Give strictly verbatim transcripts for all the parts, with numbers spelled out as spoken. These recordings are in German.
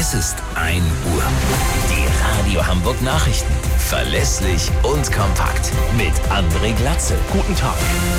Es ist ein Uhr. Die Radio Hamburg Nachrichten. Verlässlich und kompakt. Mit André Glatzel. Guten Tag.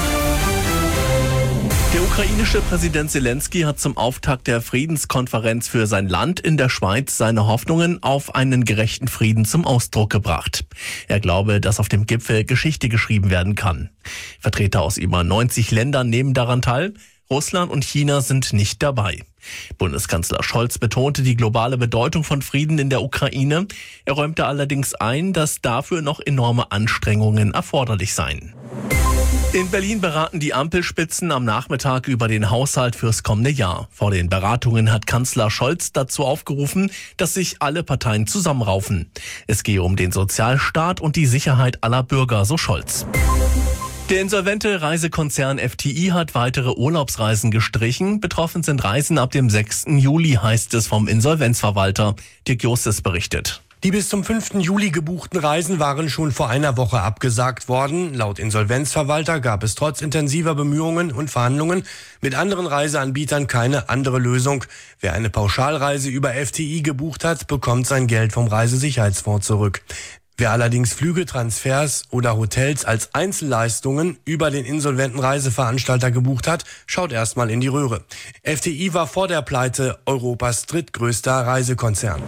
Der ukrainische Präsident Zelensky hat zum Auftakt der Friedenskonferenz für sein Land in der Schweiz seine Hoffnungen auf einen gerechten Frieden zum Ausdruck gebracht. Er glaube, dass auf dem Gipfel Geschichte geschrieben werden kann. Vertreter aus über neunzig Ländern nehmen daran teil. Russland und China sind nicht dabei. Bundeskanzler Scholz betonte die globale Bedeutung von Frieden in der Ukraine. Er räumte allerdings ein, dass dafür noch enorme Anstrengungen erforderlich seien. In Berlin beraten die Ampelspitzen am Nachmittag über den Haushalt fürs kommende Jahr. Vor den Beratungen hat Kanzler Scholz dazu aufgerufen, dass sich alle Parteien zusammenraufen. Es gehe um den Sozialstaat und die Sicherheit aller Bürger, so Scholz. Der insolvente Reisekonzern F T I hat weitere Urlaubsreisen gestrichen. Betroffen sind Reisen ab dem sechsten Juli, heißt es vom Insolvenzverwalter. Dirk Justus berichtet. Die bis zum fünften Juli gebuchten Reisen waren schon vor einer Woche abgesagt worden. Laut Insolvenzverwalter gab es trotz intensiver Bemühungen und Verhandlungen mit anderen Reiseanbietern keine andere Lösung. Wer eine Pauschalreise über F T I gebucht hat, bekommt sein Geld vom Reisesicherheitsfonds zurück. Wer allerdings Flüge, Transfers oder Hotels als Einzelleistungen über den insolventen Reiseveranstalter gebucht hat, schaut erstmal in die Röhre. F T I war vor der Pleite Europas drittgrößter Reisekonzern.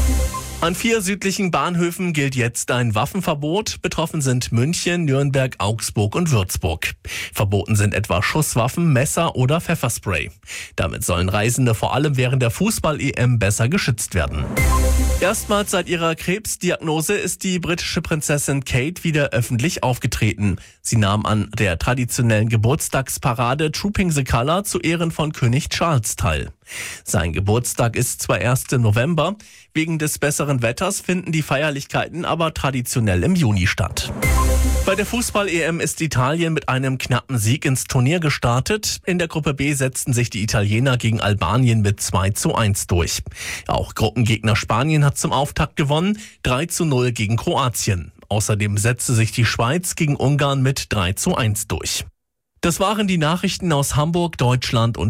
An vier südlichen Bahnhöfen gilt jetzt ein Waffenverbot. Betroffen sind München, Nürnberg, Augsburg und Würzburg. Verboten sind etwa Schusswaffen, Messer oder Pfefferspray. Damit sollen Reisende vor allem während der Fußball-E M besser geschützt werden. Erstmals seit ihrer Krebsdiagnose ist die britische Prinzessin Kate wieder öffentlich aufgetreten. Sie nahm an der traditionellen Geburtstagsparade Trooping the Colour zu Ehren von König Charles teil. Sein Geburtstag ist zwar erst im November, wegen des besseren Wetters finden die Feierlichkeiten aber traditionell im Juni statt. Bei der Fußball-E M ist Italien mit einem knappen Sieg ins Turnier gestartet. In der Gruppe B setzten sich die Italiener gegen Albanien mit zwei zu eins durch. Auch Gruppengegner Spanien hat zum Auftakt gewonnen, drei zu null gegen Kroatien. Außerdem setzte sich die Schweiz gegen Ungarn mit drei zu eins durch. Das waren die Nachrichten aus Hamburg, Deutschland und